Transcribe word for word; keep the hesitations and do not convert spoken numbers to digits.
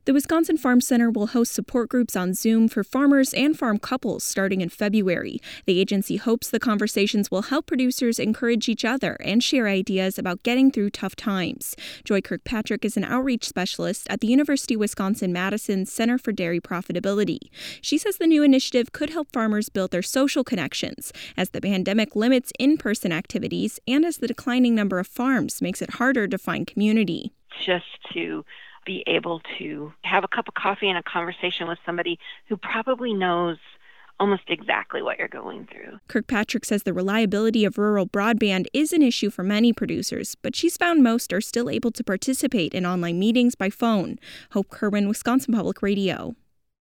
The Wisconsin Farm Center will host support groups on Zoom for farmers and farm couples starting in February. The agency hopes the conversations will help producers encourage each other and share ideas about getting through tough times. Joy Kirkpatrick is an outreach specialist at the University of Wisconsin-Madison Center for Dairy Profitability. She says the new initiative could help farmers build their social connections as the pandemic limits in-person activities and as the declining number of farms makes it harder to find community. Just to be able to have a cup of coffee and a conversation with somebody who probably knows almost exactly what you're going through. Kirkpatrick says the reliability of rural broadband is an issue for many producers, but she's found most are still able to participate in online meetings by phone. Hope Kerwin, Wisconsin Public Radio.